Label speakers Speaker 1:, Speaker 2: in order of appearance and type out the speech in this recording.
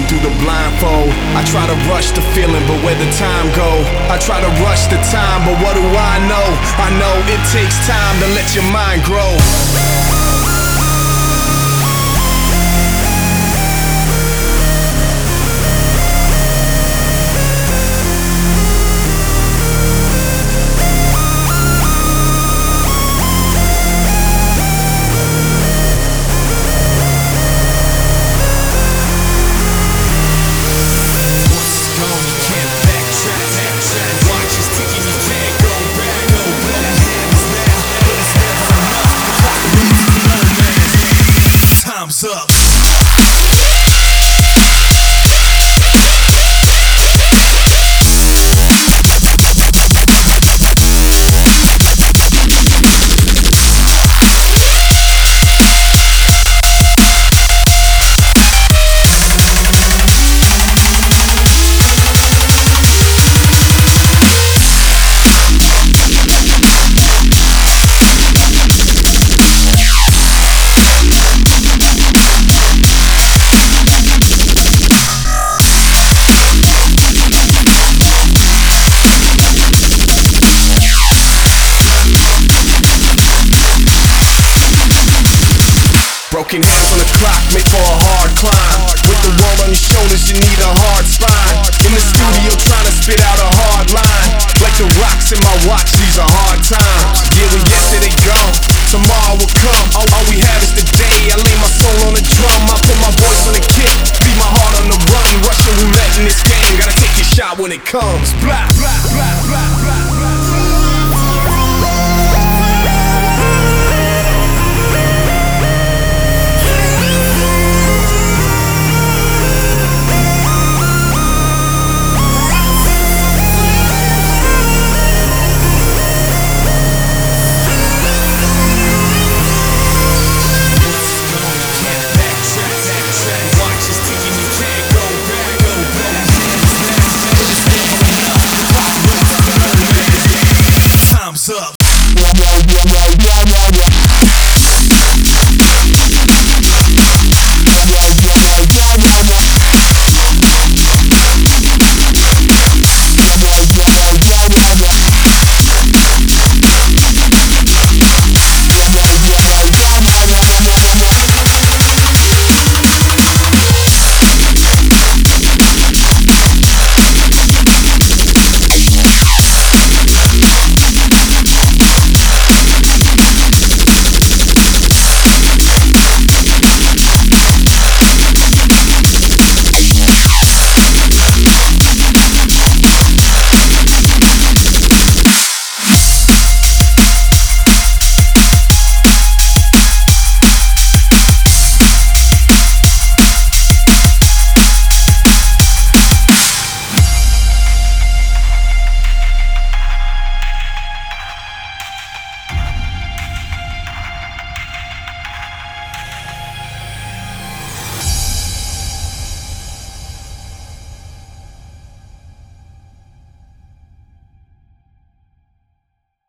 Speaker 1: walking through the blindfold. I try to rush the feeling, but where the time go? I try to rush the time, but what do I know? I know it takes time to let your mind grow.
Speaker 2: Time's up.
Speaker 1: Broken hands on the clock, made for a hard climb. With the world on your shoulders, you need a hard spine. In the studio, trying to spit out a hard line. Like the rocks in my watch, these are hard times. Yeah, well, yesterday gone, tomorrow will come. All we have is today. I lay my soul on the drum, I put my voice on the kick, beat my heart on the run. Russian roulette in this game, gotta take your shot when it comes. Blah, blah.